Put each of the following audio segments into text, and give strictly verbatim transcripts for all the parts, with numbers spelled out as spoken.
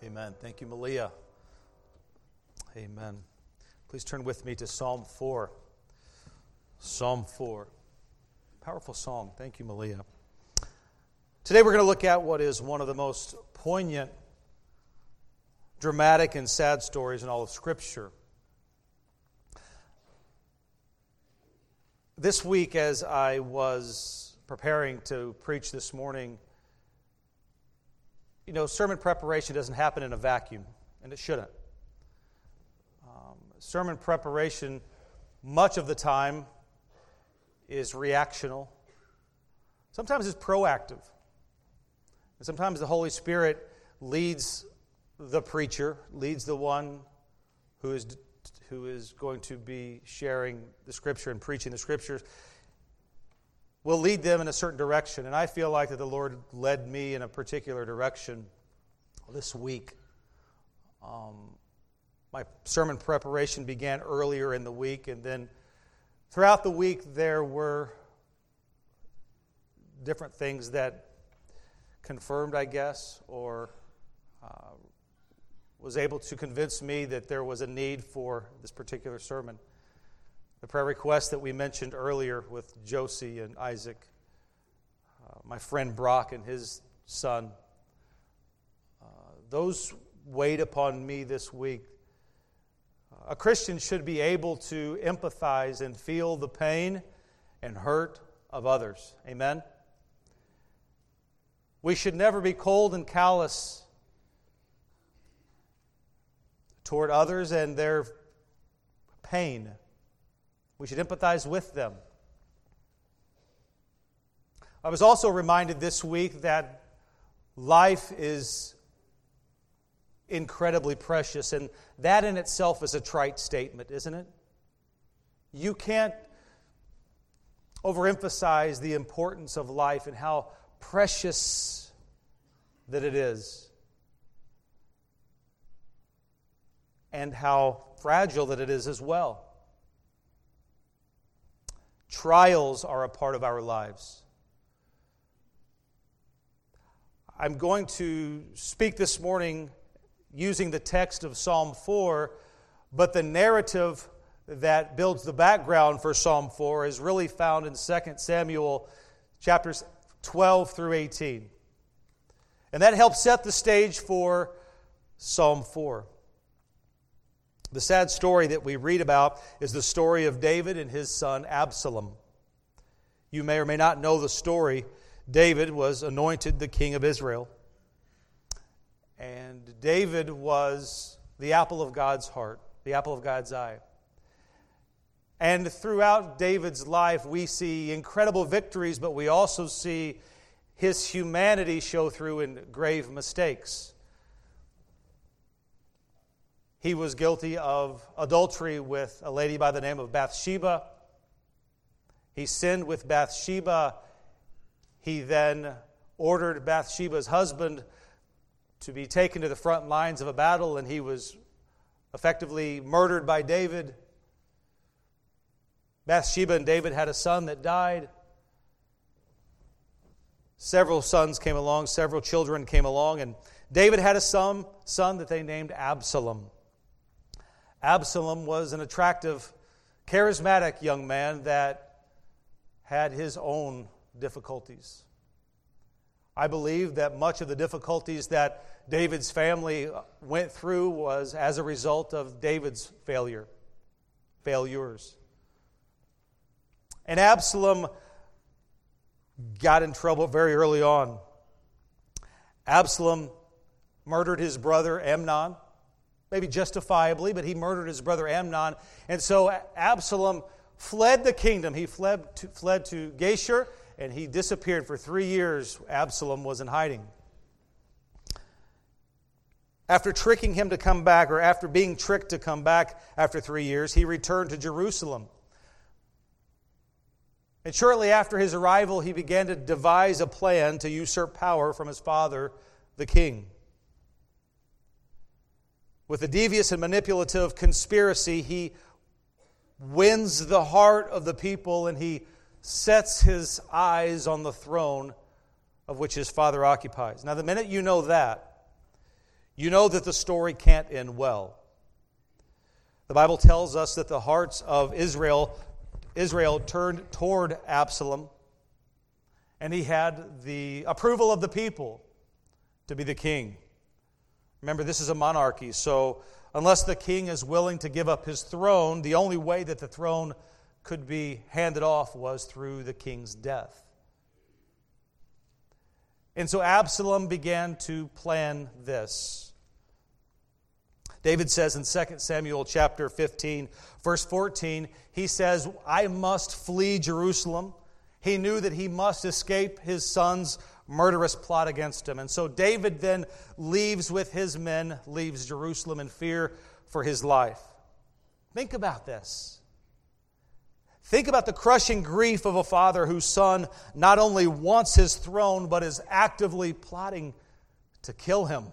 Amen. Thank you, Malia. Amen. Please turn with me to Psalm four. Psalm four. Powerful song. Thank you, Malia. Today we're going to look at what is one of the most poignant, dramatic, and sad stories in all of Scripture. This week, as I was preparing to preach this morning, you know, sermon preparation doesn't happen in a vacuum, and it shouldn't. Um, sermon preparation, much of the time, is reactional. Sometimes it's proactive. And sometimes the Holy Spirit leads the preacher, leads the one who is who is going to be sharing the Scripture and preaching the Scriptures, will lead them in a certain direction. And I feel like that the Lord led me in a particular direction this week. Um, my sermon preparation began earlier in the week, and then throughout the week there were different things that confirmed, I guess, or uh, was able to convince me that there was a need for this particular sermon. The prayer request that we mentioned earlier with Josie and Isaac, uh, my friend Brock and his son, uh, those weighed upon me this week. Uh, a Christian should be able to empathize and feel the pain and hurt of others. Amen? We should never be cold and callous toward others and their pain. We should empathize with them. I was also reminded this week that life is incredibly precious, and that in itself is a trite statement, isn't it? You can't overemphasize the importance of life and how precious that it is, and how fragile that it is as well. Trials are a part of our lives. I'm going to speak this morning using the text of Psalm four, but the narrative that builds the background for Psalm four is really found in Second Samuel chapters twelve through eighteen. And that helps set the stage for Psalm four. The sad story that we read about is the story of David and his son Absalom. You may or may not know the story. David was anointed the king of Israel. And David was the apple of God's heart, the apple of God's eye. And throughout David's life, we see incredible victories, but we also see his humanity show through in grave mistakes. He was guilty of adultery with a lady by the name of Bathsheba. He sinned with Bathsheba. He then ordered Bathsheba's husband to be taken to the front lines of a battle, and he was effectively murdered by David. Bathsheba and David had a son that died. Several sons came along, several children came along, and David had a son, son that they named Absalom. Absalom was an attractive, charismatic young man that had his own difficulties. I believe that much of the difficulties that David's family went through was as a result of David's failure, failures. And Absalom got in trouble very early on. Absalom murdered his brother Amnon. Maybe justifiably, but he murdered his brother Amnon. And so Absalom fled the kingdom. He fled to, fled to Geshur, and he disappeared for three years. Absalom was in hiding. After tricking him to come back, or after being tricked to come back after three years, he returned to Jerusalem. And shortly after his arrival, he began to devise a plan to usurp power from his father, the king. With a devious and manipulative conspiracy, he wins the heart of the people, and he sets his eyes on the throne of which his father occupies. Now, the minute you know that, you know that the story can't end well. The Bible tells us that the hearts of Israel, Israel turned toward Absalom, and he had the approval of the people to be the king. Remember, this is a monarchy, so unless the king is willing to give up his throne, the only way that the throne could be handed off was through the king's death. And so Absalom began to plan this. David says in Second Samuel chapter fifteen, verse fourteen, he says, I must flee Jerusalem. He knew that he must escape his son's murderous plot against him. And so David then leaves with his men, leaves Jerusalem in fear for his life. Think about this. Think about the crushing grief of a father whose son not only wants his throne, but is actively plotting to kill him.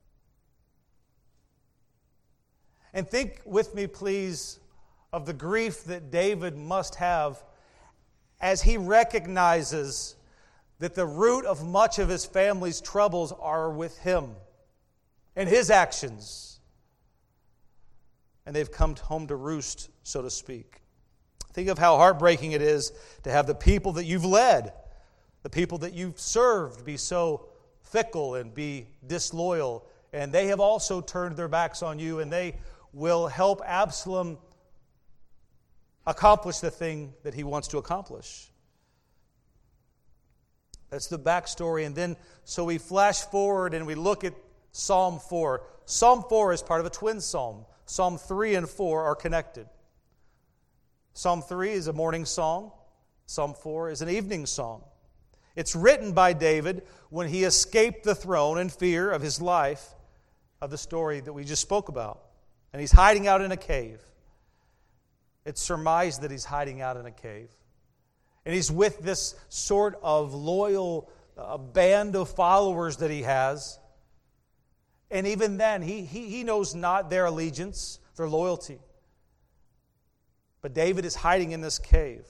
And think with me, please, of the grief that David must have as he recognizes that the root of much of his family's troubles are with him and his actions. And they've come home to roost, so to speak. Think of how heartbreaking it is to have the people that you've led, the people that you've served, be so fickle and be disloyal. And they have also turned their backs on you, and they will help Absalom accomplish the thing that he wants to accomplish. That's the backstory. And then, so we flash forward and we look at Psalm four. Psalm four is part of a twin psalm. Psalm three and four are connected. Psalm three is a morning song. Psalm four is an evening song. It's written by David when he escaped the throne in fear of his life, of the story that we just spoke about. And he's hiding out in a cave. It's surmised that he's hiding out in a cave. And he's with this sort of loyal uh, band of followers that he has. And even then, he, he, he knows not their allegiance, their loyalty. But David is hiding in this cave,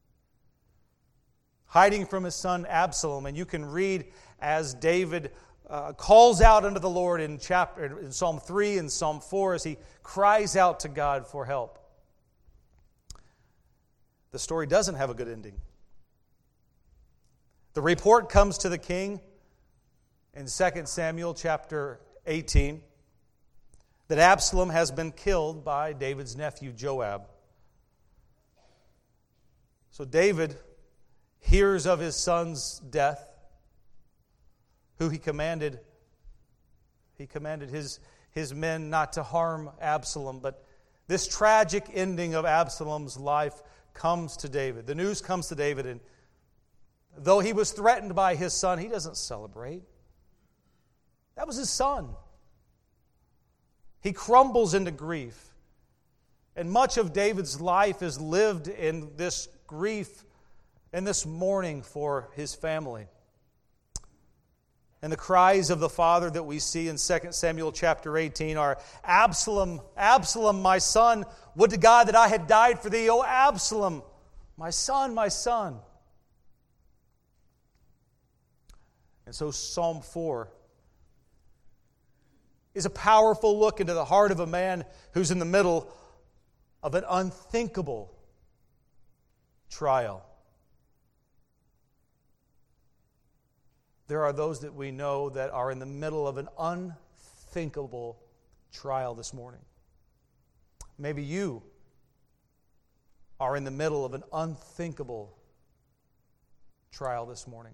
hiding from his son Absalom. And you can read as David uh, calls out unto the Lord in chapter in Psalm three and Psalm four as he cries out to God for help. The story doesn't have a good ending. The report comes to the king in Second Samuel chapter eighteen that Absalom has been killed by David's nephew Joab. So David hears of his son's death, who he commanded, he commanded his, his men not to harm Absalom. But this tragic ending of Absalom's life comes to David. The news comes to David, and though he was threatened by his son, he doesn't celebrate. That was his son. He crumbles into grief. And much of David's life is lived in this grief and this mourning for his family. And the cries of the father that we see in Second Samuel chapter eighteen are, Absalom, Absalom, my son, would to God that I had died for thee, O Absalom, my son, my son. And so Psalm four is a powerful look into the heart of a man who's in the middle of an unthinkable trial. There are those that we know that are in the middle of an unthinkable trial this morning. Maybe you are in the middle of an unthinkable trial this morning.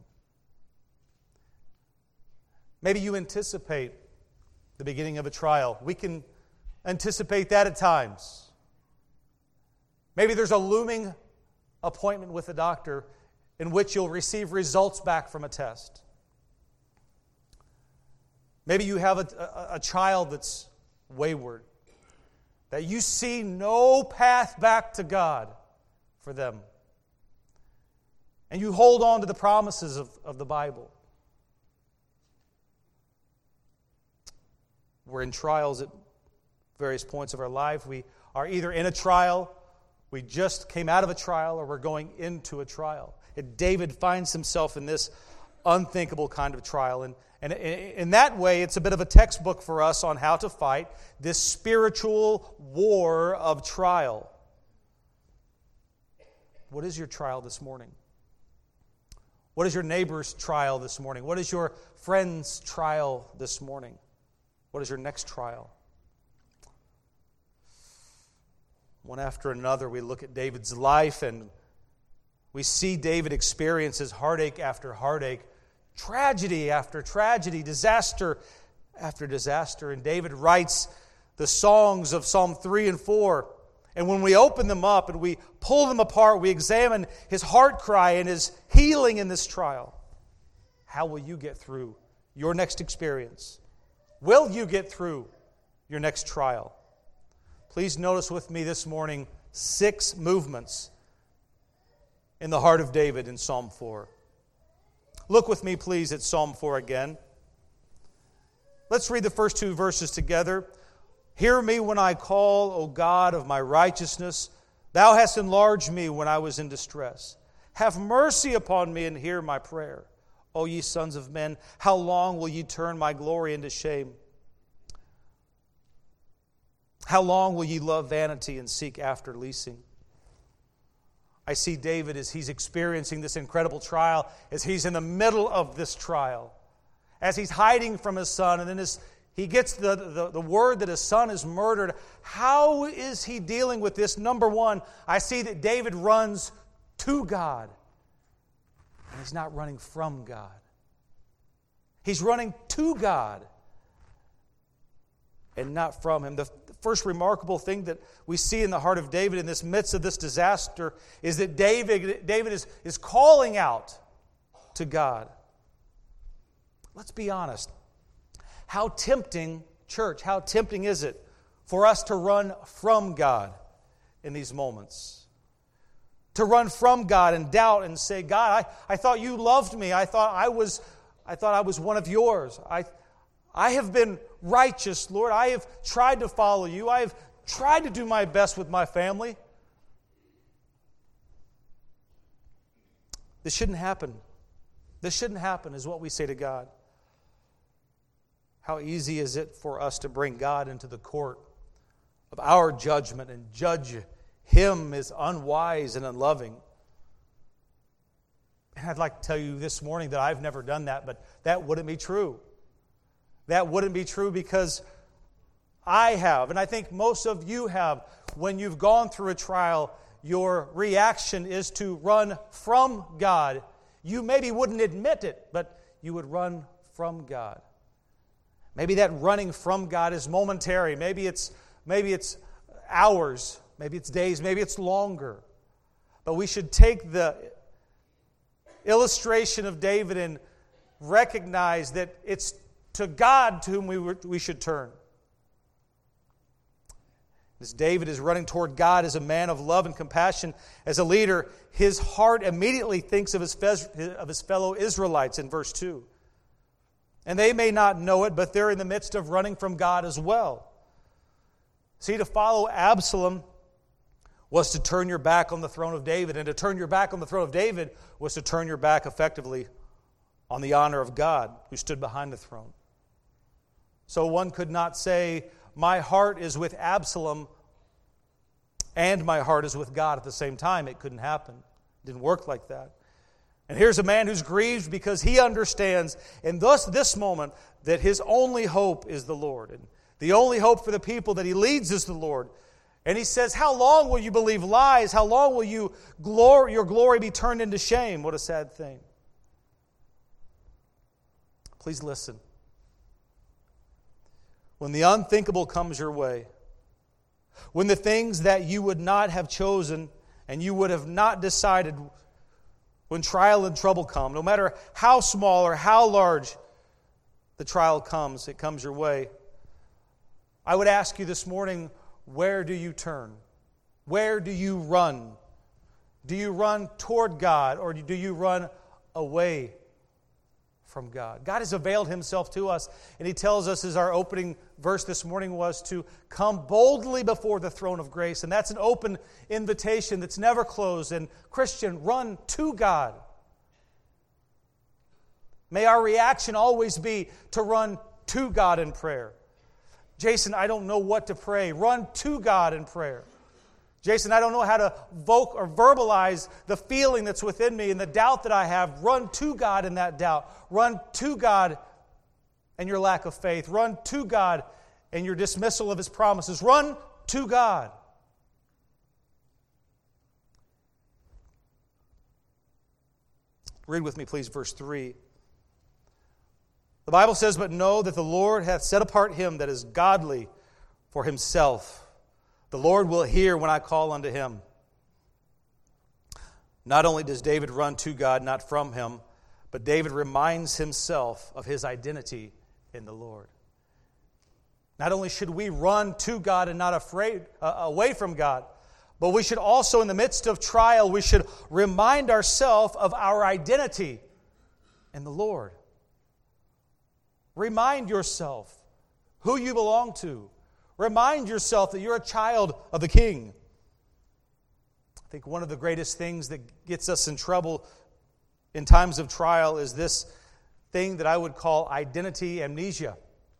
Maybe you anticipate the beginning of a trial. We can anticipate that at times. Maybe there's a looming appointment with a doctor in which you'll receive results back from a test. Maybe you have a, a, a child that's wayward, that you see no path back to God for them. And you hold on to the promises of, of the Bible. We're in trials at various points of our life. We are either in a trial, we just came out of a trial, or we're going into a trial. And David finds himself in this unthinkable kind of trial. And, and in that way, it's a bit of a textbook for us on how to fight this spiritual war of trial. What is your trial this morning? What is your neighbor's trial this morning? What is your friend's trial this morning? What is your next trial? One after another, we look at David's life and we see David experiences heartache after heartache, tragedy after tragedy, disaster after disaster. And David writes the songs of Psalm three and four. And when we open them up and we pull them apart, we examine his heart cry and his healing in this trial. How will you get through your next experience? Will you get through your next trial? Please notice with me this morning six movements in the heart of David in Psalm four. Look with me, please, at Psalm four again. Let's read the first two verses together. Hear me when I call, O God of my righteousness. Thou hast enlarged me when I was in distress. Have mercy upon me and hear my prayer. O ye sons of men, how long will ye turn my glory into shame? How long will ye love vanity and seek after leasing? I see David as he's experiencing this incredible trial, as he's in the middle of this trial, as he's hiding from his son, and then his, he gets the, the, the word that his son is murdered. How is he dealing with this? Number one, I see that David runs to God, and he's not running from God. He's running to God and not from Him. The first remarkable thing that we see in the heart of David in this midst of this disaster is that David, David is, is calling out to God. Let's be honest. How tempting, church, how tempting is it for us to run from God in these moments? To run from God and doubt and say, God, I, I thought you loved me. I thought I was, I thought I was one of yours. I I have been righteous, Lord. I have tried to follow you. I have tried to do my best with my family. This shouldn't happen. This shouldn't happen, is what we say to God. How easy is it for us to bring God into the court of our judgment and judge Him as unwise and unloving? And I'd like to tell you this morning that I've never done that, but that wouldn't be true. That wouldn't be true because I have, and I think most of you have, when you've gone through a trial, your reaction is to run from God. You maybe wouldn't admit it, but you would run from God. Maybe that running from God is momentary. Maybe it's, maybe it's hours. Maybe it's days. Maybe it's longer. But we should take the illustration of David and recognize that it's to God to whom we, were, we should turn. As David is running toward God as a man of love and compassion, as a leader, his heart immediately thinks of his, fe- of his fellow Israelites in verse two. And they may not know it, but they're in the midst of running from God as well. See, to follow Absalom was to turn your back on the throne of David. And to turn your back on the throne of David was to turn your back effectively on the honor of God who stood behind the throne. So one could not say, my heart is with Absalom and my heart is with God at the same time. It couldn't happen. It didn't work like that. And here's a man who's grieved because he understands in thus this moment that his only hope is the Lord. And the only hope for the people that he leads is the Lord. And he says, how long will you believe lies? How long will you glory, your glory be turned into shame? What a sad thing. Please listen. When the unthinkable comes your way, when the things that you would not have chosen and you would have not decided, when trial and trouble come, no matter how small or how large the trial comes, it comes your way, I would ask you this morning, where do you turn? Where do you run? Do you run toward God or do you run away from God? God has availed Himself to us, and He tells us, as our opening verse this morning was, to come boldly before the throne of grace. And that's an open invitation that's never closed. And Christian, run to God. May our reaction always be to run to God in prayer. Jason, I don't know what to pray. Run to God in prayer. Jason, I don't know how to voc or verbalize the feeling that's within me and the doubt that I have. Run to God in that doubt. Run to God in your lack of faith. Run to God in your dismissal of His promises. Run to God. Read with me, please, verse three. The Bible says, "But know that the Lord hath set apart him that is godly for Himself. The Lord will hear when I call unto Him." Not only does David run to God, not from Him, but David reminds himself of his identity in the Lord. Not only should we run to God and not afraid uh, away from God, but we should also, in the midst of trial, we should remind ourselves of our identity in the Lord. Remind yourself who you belong to. Remind yourself that you're a child of the King. I think one of the greatest things that gets us in trouble in times of trial is this thing that I would call identity amnesia.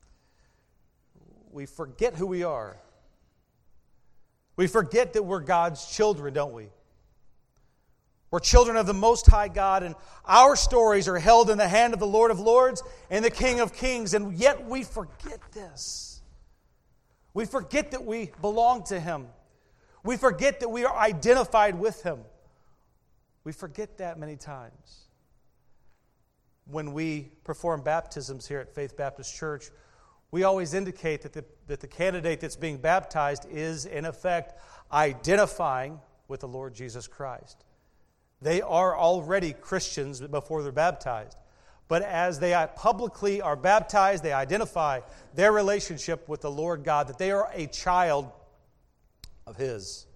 We forget who we are. We forget that we're God's children, don't we? We're children of the Most High God, and our stories are held in the hand of the Lord of Lords and the King of Kings, and yet we forget this. We forget that we belong to Him. We forget that we are identified with Him. We forget that many times. When we perform baptisms here at Faith Baptist Church, we always indicate that the, that the candidate that's being baptized is, in effect, identifying with the Lord Jesus Christ. They are already Christians before they're baptized. But as they publicly are baptized, they identify their relationship with the Lord God, that they are a child of His.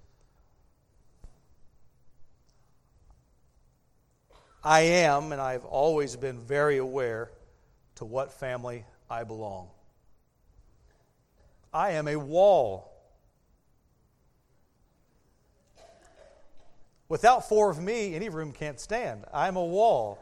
I am, and I've always been very aware to what family I belong. I am a wall. Without four of me, any room can't stand. I'm a wall.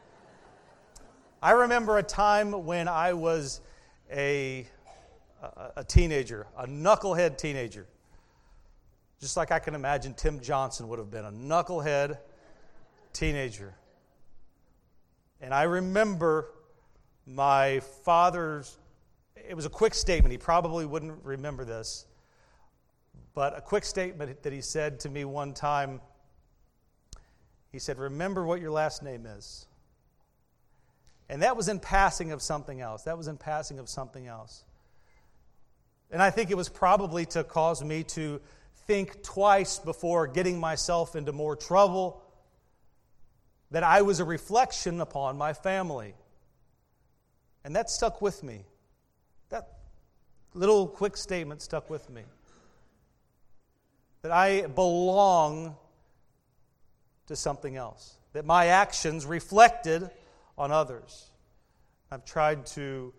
I remember a time when I was a, a, a teenager, a knucklehead teenager. Just like I can imagine Tim Johnson would have been, a knucklehead teenager. And I remember my father's, it was a quick statement. He probably wouldn't remember this. But a quick statement that he said to me one time. He said, "Remember what your last name is." And that was in passing of something else. That was in passing of something else. And I think it was probably to cause me to think twice before getting myself into more trouble, that I was a reflection upon my family. And that stuck with me. That little quick statement stuck with me. That I belong to something else. That my actions reflected on others. I've tried to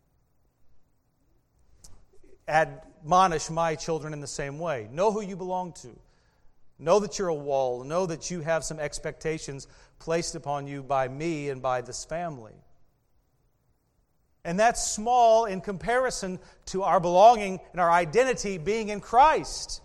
admonish my children in the same way. Know who you belong to. Know that you're a wall. Know that you have some expectations placed upon you by me and by this family. And that's small in comparison to our belonging and our identity being in Christ.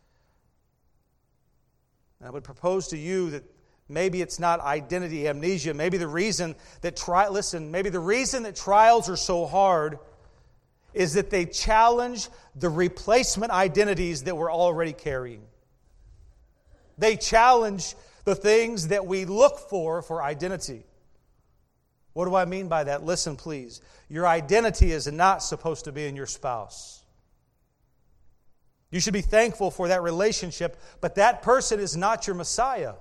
And I would propose to you that maybe it's not identity amnesia. Maybe the reason that tri- listen, maybe the reason that trials are so hard is that they challenge the replacement identities that we're already carrying. They challenge the things that we look for for identity. What do I mean by that? Listen, please. Your identity is not supposed to be in your spouse. You should be thankful for that relationship, but that person is not your Messiah.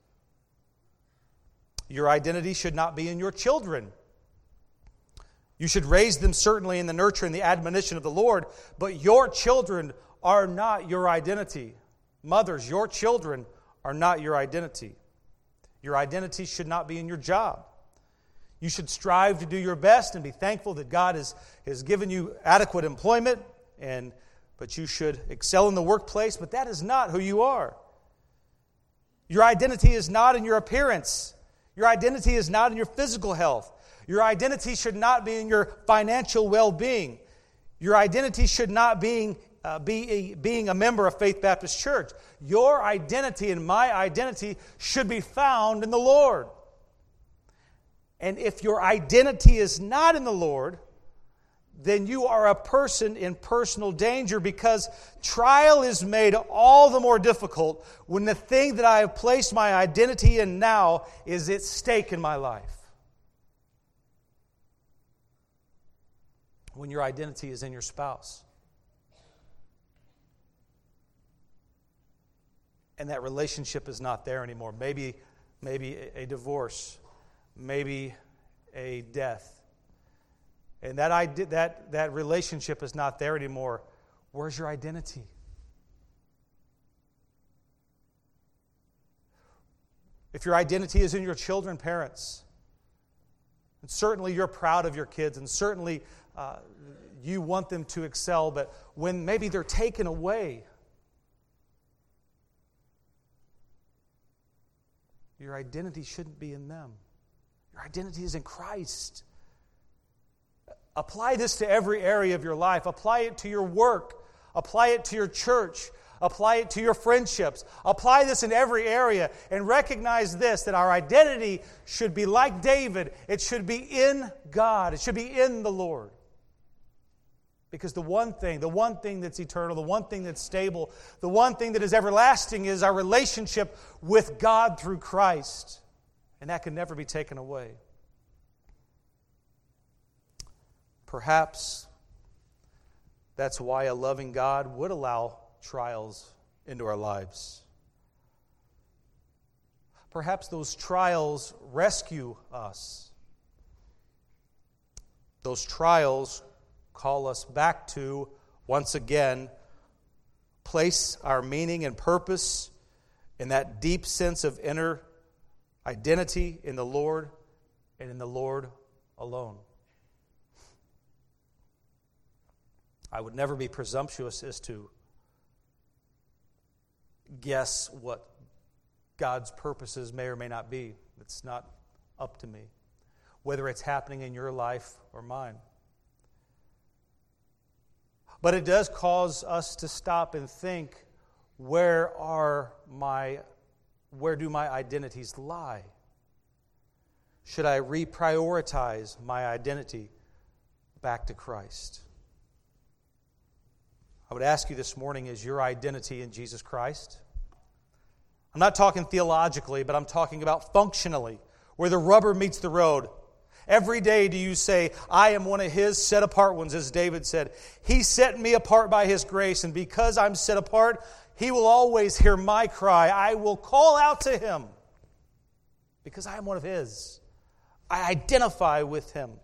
Your identity should not be in your children. You should raise them certainly in the nurture and the admonition of the Lord, but your children are not your identity. Mothers, your children are not your identity. Your identity should not be in your job. You should strive to do your best and be thankful that God has, has given you adequate employment, and but you should excel in the workplace, but that is not who you are. Your identity is not in your appearance. Your identity is not in your physical health. Your identity should not be in your financial well-being. Your identity should not be, uh, be a, being a member of Faith Baptist Church. Your identity and my identity should be found in the Lord. And if your identity is not in the Lord, then you are a person in personal danger, because trial is made all the more difficult when the thing that I have placed my identity in now is at stake in my life. When your identity is in your spouse. And that relationship is not there anymore. Maybe, maybe a divorce. Maybe a death. And that, that, that relationship is not there anymore. Where's your identity? If your identity is in your children, parents, and certainly you're proud of your kids, and certainly uh, you want them to excel, but when maybe they're taken away, your identity shouldn't be in them. Your identity is in Christ. Apply this to every area of your life. Apply it to your work. Apply it to your church. Apply it to your friendships. Apply this in every area, and recognize this, that our identity should be like David. It should be in God. It should be in the Lord. Because the one thing, the one thing that's eternal, the one thing that's stable, the one thing that is everlasting is our relationship with God through Christ. And that can never be taken away. Perhaps that's why a loving God would allow trials into our lives. Perhaps those trials rescue us. Those trials call us back to, once again, place our meaning and purpose in that deep sense of inner identity in the Lord and in the Lord alone. I would never be presumptuous as to guess what God's purposes may or may not be. It's not up to me, whether it's happening in your life or mine. But it does cause us to stop and think, where are my, where do my identities lie? Should I reprioritize my identity back to Christ? I would ask you this morning, is your identity in Jesus Christ? I'm not talking theologically, but I'm talking about functionally, where the rubber meets the road. Every day do you say, I am one of His set-apart ones, as David said. He set me apart by His grace, and because I'm set apart, He will always hear my cry. I will call out to Him because I am one of His. I identify with Him.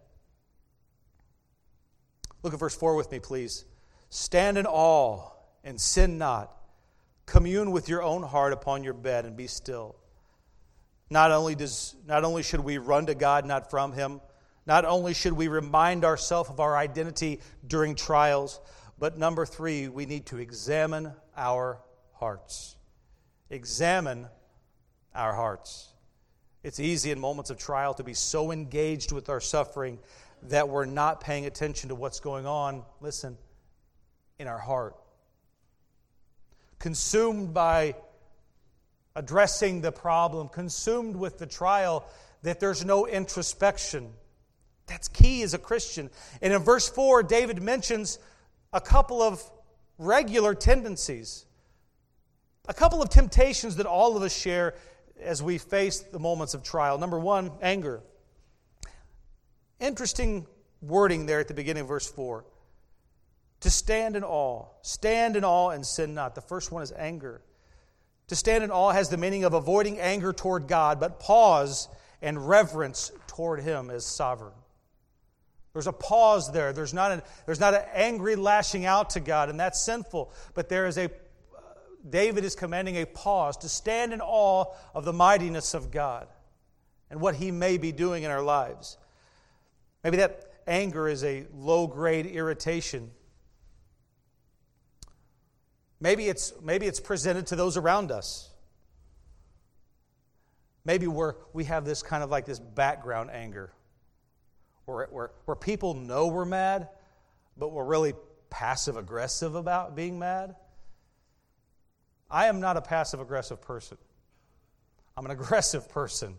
Look at verse four with me, please. Stand in awe and sin not. Commune with your own heart upon your bed and be still. Not only does, not only should we run to God, not from Him. Not only should we remind ourselves of our identity during trials, but number three, we need to examine our hearts. Examine our hearts. It's easy in moments of trial to be so engaged with our suffering that we're not paying attention to what's going on, listen, in our heart. Consumed by addressing the problem, consumed with the trial, that there's no introspection. That's key as a Christian. And in verse four, David mentions a couple of regular tendencies, a couple of temptations that all of us share as we face the moments of trial. Number one, anger. Interesting wording there at the beginning of verse four. To stand in awe. Stand in awe and sin not. The first one is anger. To stand in awe has the meaning of avoiding anger toward God, but pause and reverence toward Him as sovereign. There's a pause there. There's not an, there's not an angry lashing out to God, and that's sinful. But there is a, uh, David is commanding a pause to stand in awe of the mightiness of God and what He may be doing in our lives. Maybe that anger is a low-grade irritation. Maybe it's, maybe it's presented to those around us. Maybe we're, we have this kind of like this background anger. where, where, where people know we're mad, but we're really passive-aggressive about being mad. I am not a passive-aggressive person. I'm an aggressive person.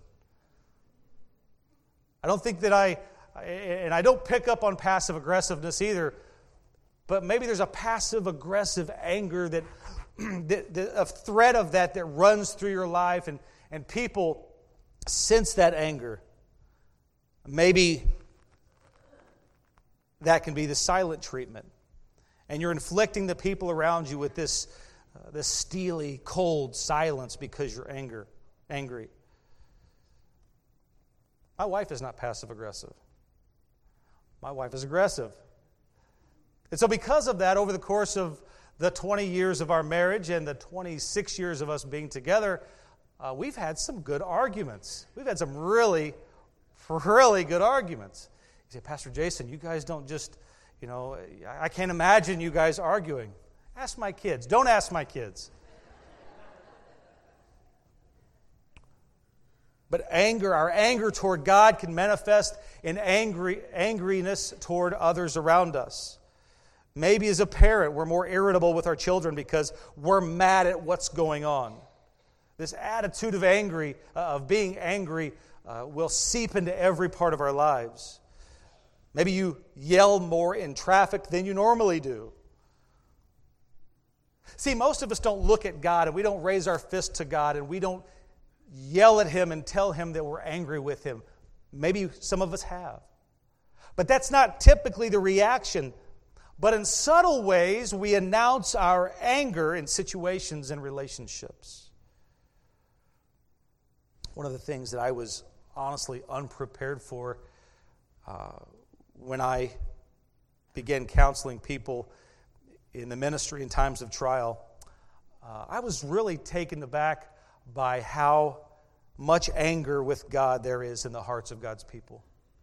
I don't think that I, and I don't pick up on passive-aggressiveness either, but maybe there's a passive-aggressive anger that, that, that a thread of that that runs through your life, and, and people sense that anger. Maybe that can be the silent treatment. And you're inflicting the people around you with this, uh, this steely, cold silence because you're anger, angry. My wife is not passive-aggressive. My wife is aggressive. And so because of that, over the course of the twenty years of our marriage and the twenty-six years of us being together, uh, we've had some good arguments. We've had some really, really good arguments. You say, Pastor Jason, you guys don't just, you know, I can't imagine you guys arguing. Ask my kids. Don't ask my kids. But anger, our anger toward God can manifest in angry, angriness toward others around us. Maybe as a parent, we're more irritable with our children because we're mad at what's going on. This attitude of angry, uh, of being angry, uh, will seep into every part of our lives. Maybe you yell more in traffic than you normally do. See, most of us don't look at God and we don't raise our fist to God and we don't yell at Him and tell Him that we're angry with Him. Maybe some of us have. But that's not typically the reaction. But in subtle ways, we announce our anger in situations and relationships. One of the things that I was honestly unprepared for uh, when I began counseling people in the ministry in times of trial, uh, I was really taken aback by how much anger with God there is in the hearts of God's people.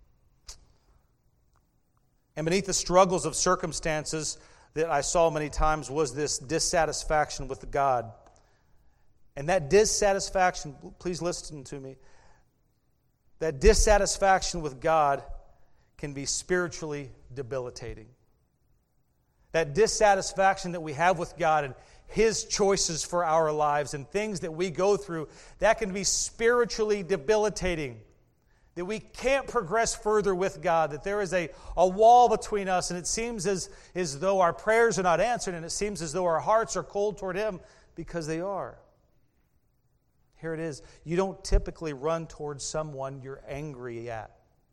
And beneath the struggles of circumstances that I saw many times was this dissatisfaction with God. And that dissatisfaction, please listen to me, that dissatisfaction with God can be spiritually debilitating. That dissatisfaction that we have with God and His choices for our lives and things that we go through, that can be spiritually debilitating. That we can't progress further with God, that there is a, a wall between us, and it seems as, as though our prayers are not answered, and it seems as though our hearts are cold toward Him, because they are. Here it is. You don't typically run towards someone you're angry at.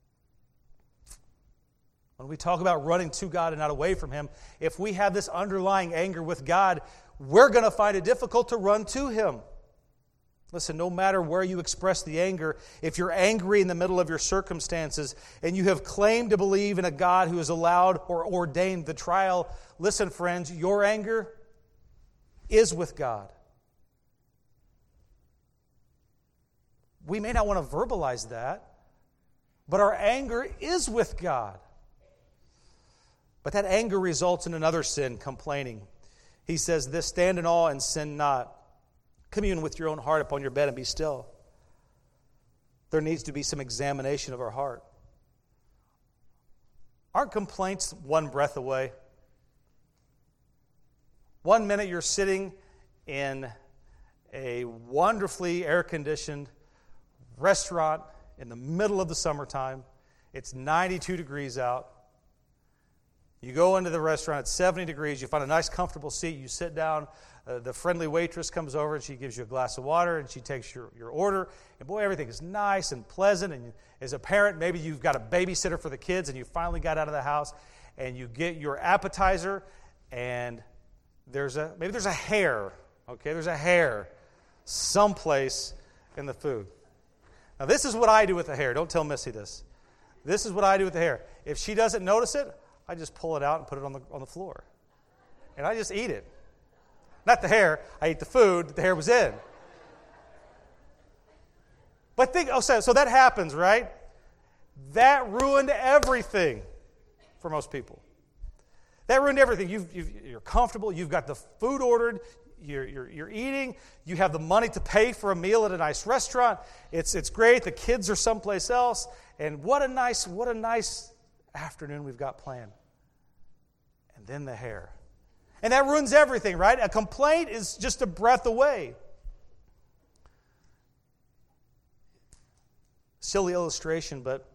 When we talk about running to God and not away from Him, if we have this underlying anger with God, we're going to find it difficult to run to Him. Listen, no matter where you express the anger, if you're angry in the middle of your circumstances and you have claimed to believe in a God who has allowed or ordained the trial, listen, friends, your anger is with God. We may not want to verbalize that, but our anger is with God. But that anger results in another sin, complaining. He says this, stand in awe and sin not. Commune with your own heart upon your bed and be still. There needs to be some examination of our heart. Aren't complaints one breath away? One minute you're sitting in a wonderfully air-conditioned restaurant in the middle of the summertime. It's ninety-two degrees out. You go into the restaurant, it's seventy degrees, you find a nice comfortable seat, you sit down, uh, the friendly waitress comes over and she gives you a glass of water and she takes your, your order, and boy, everything is nice and pleasant, and you, as a parent, maybe you've got a babysitter for the kids and you finally got out of the house and you get your appetizer and there's a, maybe there's a hair, okay, there's a hair someplace in the food. Now this is what I do with the hair, don't tell Missy this. This is what I do with the hair. If she doesn't notice it, I just pull it out and put it on the on the floor. And I just eat it. Not the hair. I eat the food that the hair was in. But think, oh, so, so that happens, right? That ruined everything for most people. That ruined everything. You've, you've, you're comfortable. You've got the food ordered. You're, you're, you're eating. You have the money to pay for a meal at a nice restaurant. It's, it's great. The kids are someplace else. and what a nice, what a nice afternoon we've got planned. And then the hair. And that ruins everything, right? A complaint is just a breath away. Silly illustration, but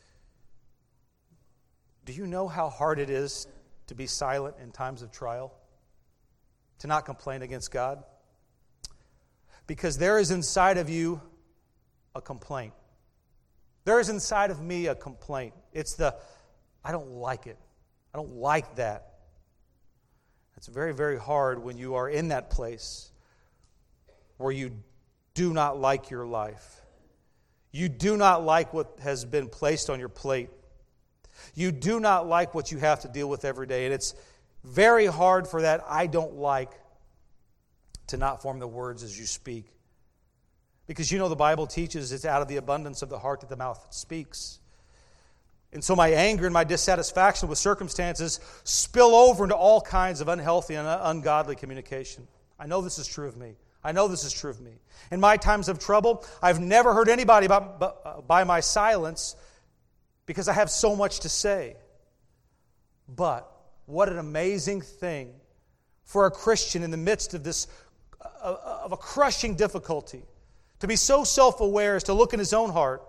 do you know how hard it is to be silent in times of trial? To not complain against God? Because there is inside of you a complaint. There is inside of me a complaint. It's the, I don't like it. I don't like that. It's very, very hard when you are in that place where you do not like your life. You do not like what has been placed on your plate. You do not like what you have to deal with every day. And it's very hard for that I don't like to not form the words as you speak. Because you know the Bible teaches it's out of the abundance of the heart that the mouth speaks. And so my anger and my dissatisfaction with circumstances spill over into all kinds of unhealthy and ungodly communication. I know this is true of me. I know this is true of me. In my times of trouble, I've never hurt anybody by, by my silence because I have so much to say. But what an amazing thing for a Christian in the midst of this, of a crushing difficulty, to be so self-aware as to look in his own heart.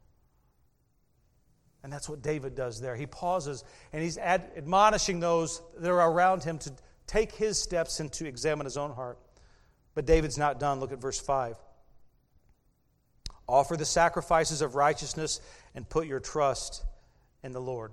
And that's what David does there. He pauses and he's ad- admonishing those that are around him to take his steps and to examine his own heart. But David's not done. Look at verse five. Offer the sacrifices of righteousness and put your trust in the Lord.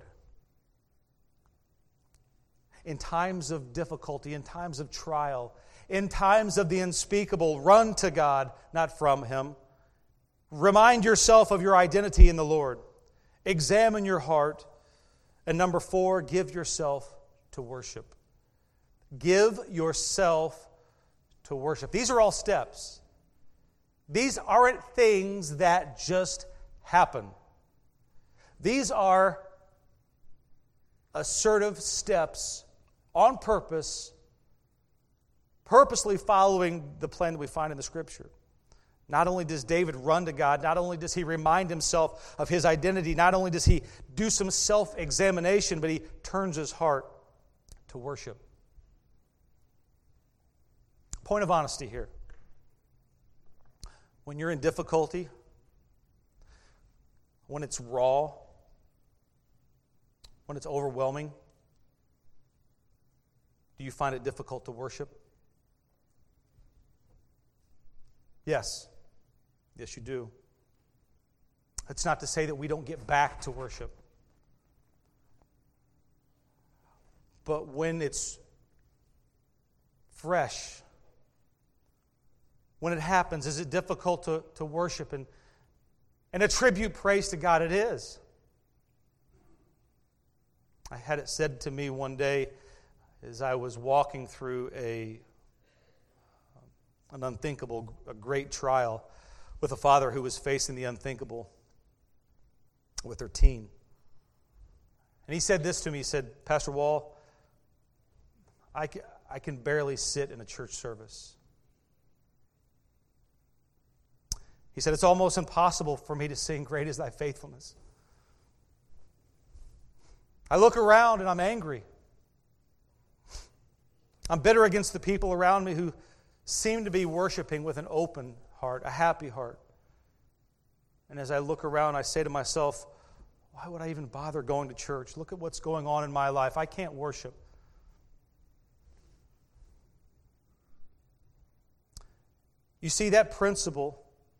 In times of difficulty, in times of trial, in times of the unspeakable, run to God, not from Him. Remind yourself of your identity in the Lord. Examine your heart. And number four, give yourself to worship. Give yourself to worship. These are all steps. These aren't things that just happen. These are assertive steps on purpose, purposely following the plan that we find in the Scripture. Not only does David run to God, not only does he remind himself of his identity, not only does he do some self-examination, but he turns his heart to worship. Point of honesty here. When you're in difficulty, when it's raw, when it's overwhelming, do you find it difficult to worship? Yes. Yes, you do. That's not to say that we don't get back to worship. But when it's fresh, when it happens, is it difficult to, to worship and, and attribute praise to God? It is. I had it said to me one day as I was walking through a an unthinkable, a great trial with a father who was facing the unthinkable with their teen. And he said this to me, he said, Pastor Wall, I can, I can barely sit in a church service. He said, it's almost impossible for me to sing, Great is Thy Faithfulness. I look around and I'm angry. I'm bitter against the people around me who seem to be worshiping with an open heart, a happy heart. And as I look around, I say to myself, why would I even bother going to church? Look at what's going on in my life. I can't worship. You see, that principle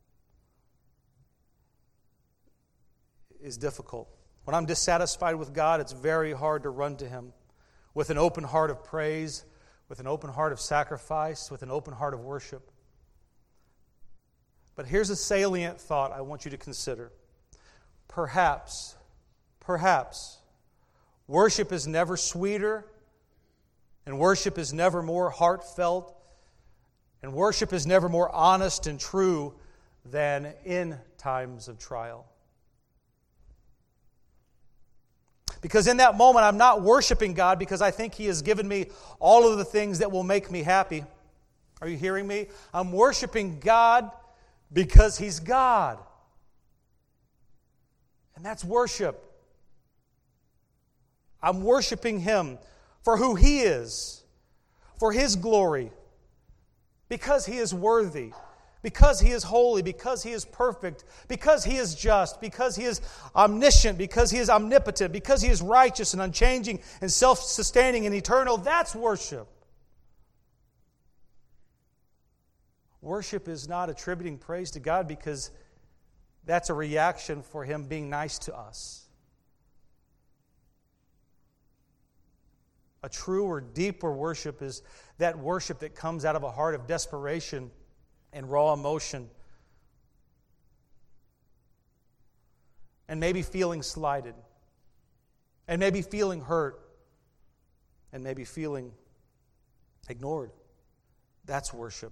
is difficult. When I'm dissatisfied with God, it's very hard to run to Him with an open heart of praise, with an open heart of sacrifice, with an open heart of worship. But here's a salient thought I want you to consider. Perhaps, perhaps, worship is never sweeter, and worship is never more heartfelt, and worship is never more honest and true than in times of trial. Because in that moment, I'm not worshiping God because I think He has given me all of the things that will make me happy. Are you hearing me? I'm worshiping God because He's God. And that's worship. I'm worshiping Him for who He is, for His glory, because He is worthy, because He is holy, because He is perfect, because He is just, because He is omniscient, because He is omnipotent, because He is righteous and unchanging and self-sustaining and eternal. That's worship. Worship is not attributing praise to God because that's a reaction for Him being nice to us. A truer, deeper worship is that worship that comes out of a heart of desperation and raw emotion. And maybe feeling slighted. And maybe feeling hurt. And maybe feeling ignored. That's worship.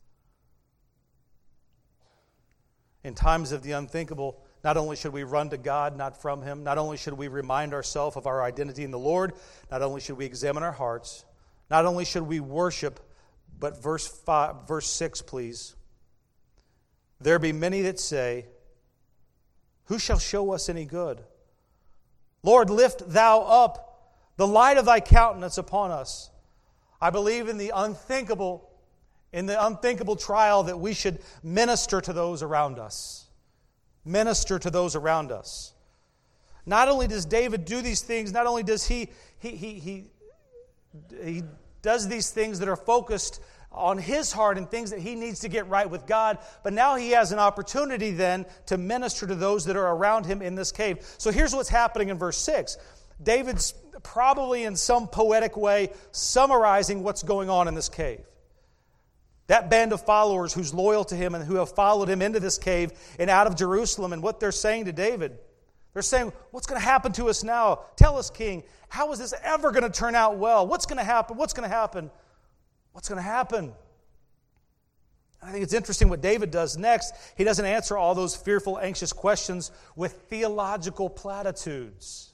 In times of the unthinkable, not only should we run to God, not from Him, not only should we remind ourselves of our identity in the Lord, not only should we examine our hearts, not only should we worship, but verse five, verse six, please. There be many that say, who shall show us any good? Lord, lift Thou up the light of Thy countenance upon us. I believe in the unthinkable In the unthinkable trial that we should minister to those around us. Minister to those around us. Not only does David do these things, not only does he he he he, he does these things that are focused on his heart and things that he needs to get right with God, but now he has an opportunity then to minister to those that are around him in this cave. So here's what's happening in verse six. David's probably in some poetic way summarizing what's going on in this cave. That band of followers who's loyal to him and who have followed him into this cave and out of Jerusalem, and what they're saying to David. They're saying, what's going to happen to us now? Tell us, King, how is this ever going to turn out well? What's going to happen? What's going to happen? What's going to happen? I think it's interesting what David does next. He doesn't answer all those fearful, anxious questions with theological platitudes.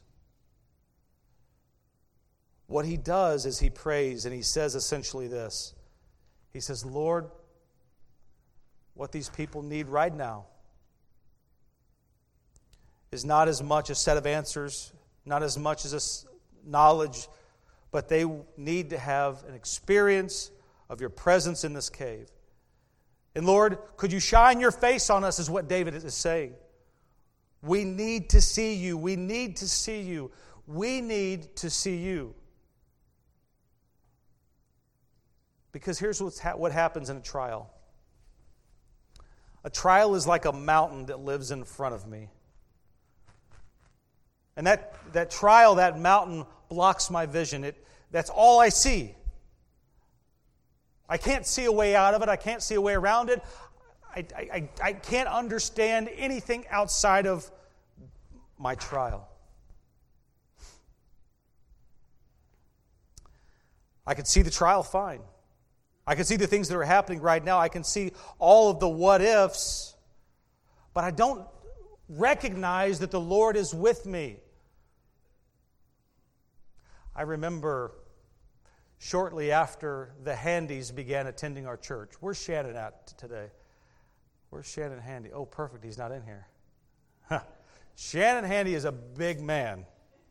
What he does is he prays, and he says essentially this. He says, Lord, what these people need right now is not as much a set of answers, not as much as a knowledge, but they need to have an experience of your presence in this cave. And Lord, could you shine your face on us, is what David is saying. We need to see you. We need to see you. We need to see you. Because here's what's ha- what happens in a trial. A trial is like a mountain that lives in front of me. And that, that trial, that mountain, blocks my vision. It, that's all I see. I can't see a way out of it. I can't see a way around it. I, I, I can't understand anything outside of my trial. I can see the trial fine. I can see the things that are happening right now. I can see all of the what-ifs, but I don't recognize that the Lord is with me. I remember shortly after the Handys began attending our church. Where's Shannon at today? Where's Shannon Handy? Oh, perfect, he's not in here. Shannon Handy is a big man.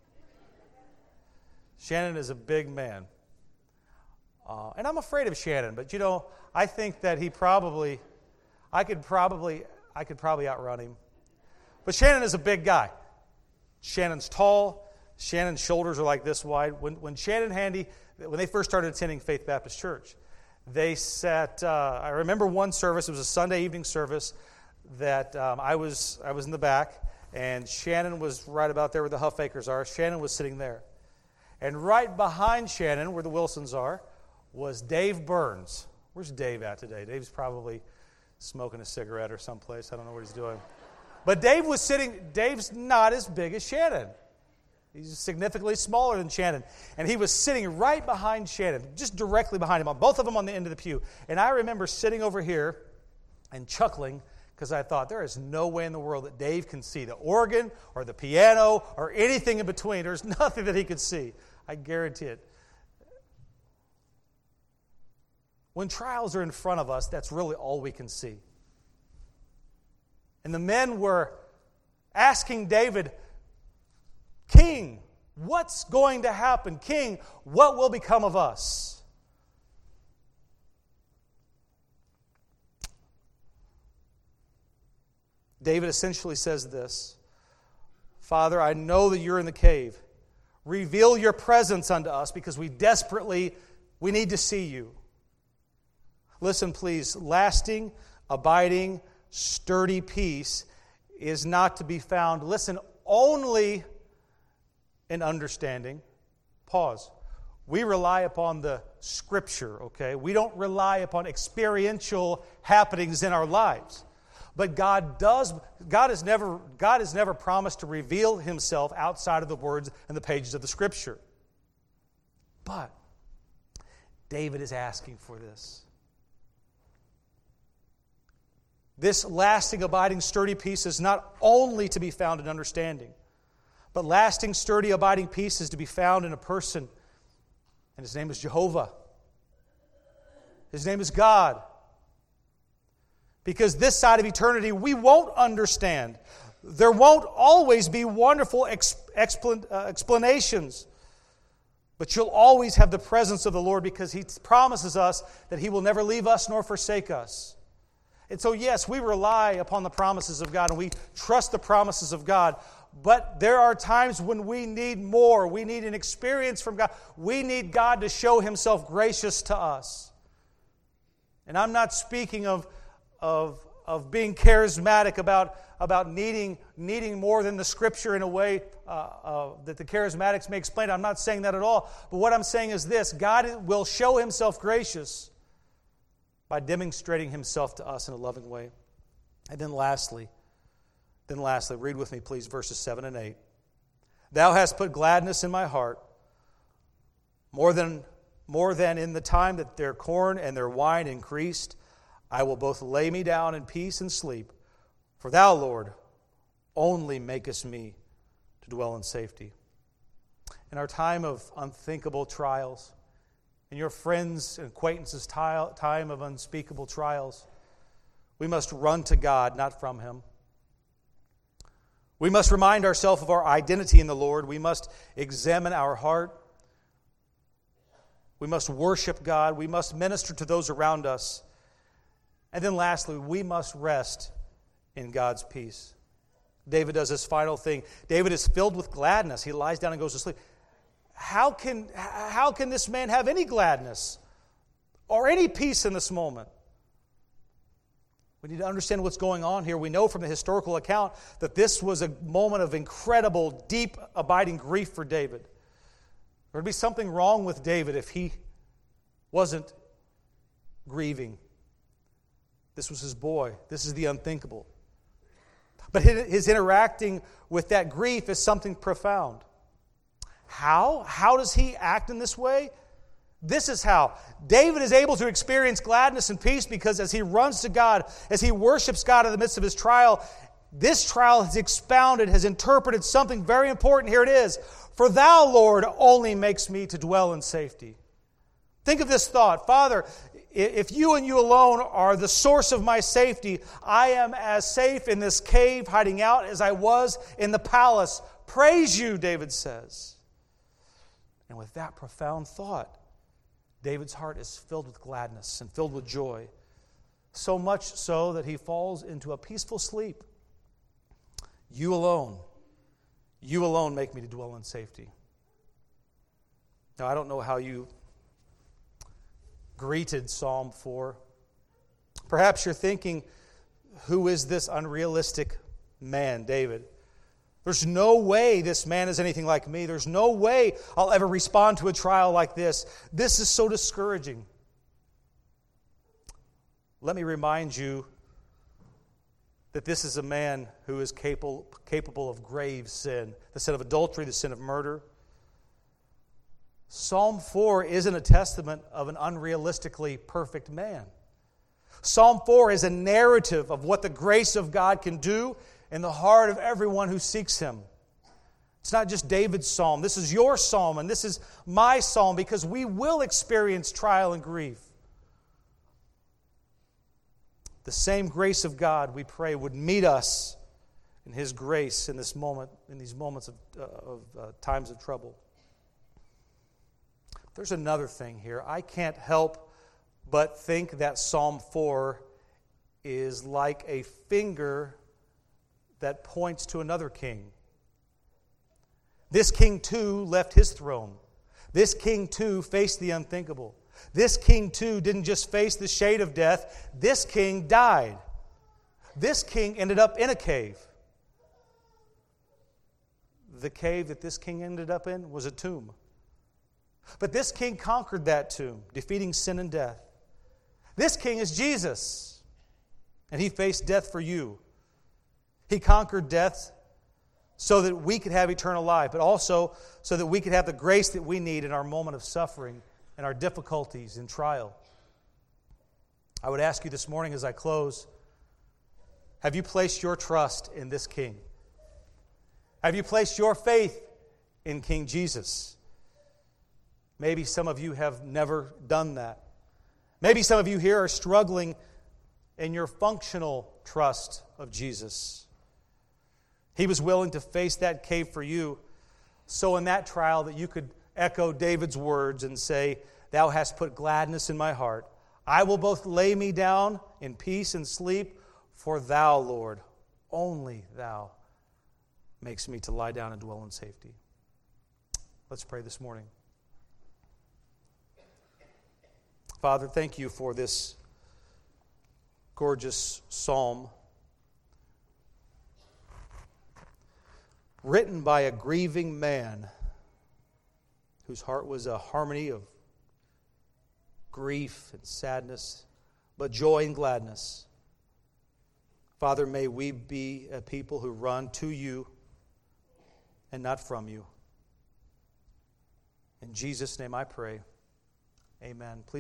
Shannon is a big man. Uh, and I'm afraid of Shannon, but you know, I think that he probably, I could probably, I could probably outrun him. But Shannon is a big guy. Shannon's tall. Shannon's shoulders are like this wide. When when Shannon Handy, when they first started attending Faith Baptist Church, they sat. Uh, I remember one service. It was a Sunday evening service that um, I was I was in the back, and Shannon was right about there where the Huffacres are. Shannon was sitting there, and right behind Shannon, where the Wilsons are, was Dave Burns. Where's Dave at today? Dave's probably smoking a cigarette or someplace. I don't know what he's doing. But Dave was sitting, Dave's not as big as Shannon. He's significantly smaller than Shannon. And he was sitting right behind Shannon, just directly behind him, both of them on the end of the pew. And I remember sitting over here and chuckling because I thought, there is no way in the world that Dave can see the organ or the piano or anything in between. There's nothing that he could see. I guarantee it. When trials are in front of us, that's really all we can see. And the men were asking David, King, what's going to happen? King, what will become of us? David essentially says this, Father, I know that you're in the cave. Reveal your presence unto us because we desperately, we need to see you. Listen, please, lasting, abiding, sturdy peace is not to be found, listen, only in understanding. Pause. We rely upon the Scripture, okay? We don't rely upon experiential happenings in our lives. But God does, God has never, God has never promised to reveal Himself outside of the words and the pages of the Scripture. But David is asking for this. This lasting, abiding, sturdy peace is not only to be found in understanding, but lasting, sturdy, abiding peace is to be found in a person, and His name is Jehovah. His name is God. Because this side of eternity, we won't understand. There won't always be wonderful expl- uh, explanations. But you'll always have the presence of the Lord because He promises us that He will never leave us nor forsake us. And so, yes, we rely upon the promises of God and we trust the promises of God. But there are times when we need more. We need an experience from God. We need God to show Himself gracious to us. And I'm not speaking of Of, of being charismatic, about, about needing, needing more than the Scripture in a way uh, uh, that the charismatics may explain. I'm not saying that at all. But what I'm saying is this: God will show Himself gracious by demonstrating Himself to us in a loving way. And then lastly, then lastly, read with me please verses seven and eight. Thou hast put gladness in my heart, more than, more than in the time that their corn and their wine increased. I will both lay me down in peace and sleep, for Thou, Lord, only makest me to dwell in safety. In our time of unthinkable trials, in your friends' and acquaintances' time of unspeakable trials, we must run to God, not from Him. We must remind ourselves of our identity in the Lord. We must examine our heart. We must worship God. We must minister to those around us. And then lastly, we must rest in God's peace. David does this final thing. David is filled with gladness. He lies down and goes to sleep. How can, how can this man have any gladness or any peace in this moment? We need to understand what's going on here. We know from the historical account that this was a moment of incredible, deep, abiding grief for David. There would be something wrong with David if he wasn't grieving. This was his boy. This is the unthinkable. But his interacting with that grief is something profound. How? How does he act in this way? This is how. David is able to experience gladness and peace because as he runs to God, as he worships God in the midst of his trial, this trial has expounded, has interpreted something very important. Here it is. For Thou, Lord, only makes me to dwell in safety. Think of this thought. Father, if you and you alone are the source of my safety, I am as safe in this cave hiding out as I was in the palace. Praise you, David says. And with that profound thought, David's heart is filled with gladness and filled with joy. So much so that he falls into a peaceful sleep. You alone, you alone make me to dwell in safety. Now, I don't know how you greeted Psalm four. Perhaps you're thinking, who is this unrealistic man, David? There's no way this man is anything like me. There's no way I'll ever respond to a trial like this. This is so discouraging. Let me remind you that this is a man who is capable, capable of grave sin, the sin of adultery, the sin of murder. Psalm four isn't a testament of an unrealistically perfect man. Psalm four is a narrative of what the grace of God can do in the heart of everyone who seeks Him. It's not just David's psalm. This is your psalm, and this is my psalm, because we will experience trial and grief. The same grace of God, we pray, would meet us and His grace in this moment, in these moments of, uh, of uh, times of trouble. There's another thing here. I can't help but think that Psalm four is like a finger that points to another king. This king too left his throne. This king too faced the unthinkable. This king too didn't just face the shade of death. This king died. This king ended up in a cave. The cave that this king ended up in was a tomb. But this king conquered that tomb, defeating sin and death. This king is Jesus, and He faced death for you. He conquered death so that we could have eternal life, but also so that we could have the grace that we need in our moment of suffering and our difficulties and trial. I would ask you this morning as I close, have you placed your trust in this King? Have you placed your faith in King Jesus? Maybe some of you have never done that. Maybe some of you here are struggling in your functional trust of Jesus. He was willing to face that cave for you, so in that trial that you could echo David's words and say, "Thou hast put gladness in my heart. I will both lay me down in peace and sleep, for Thou, Lord, only Thou, makes me to lie down and dwell in safety." Let's pray this morning. Father, thank You for this gorgeous psalm written by a grieving man whose heart was a harmony of grief and sadness, but joy and gladness. Father, may we be a people who run to You and not from You. In Jesus' name I pray. Amen. Please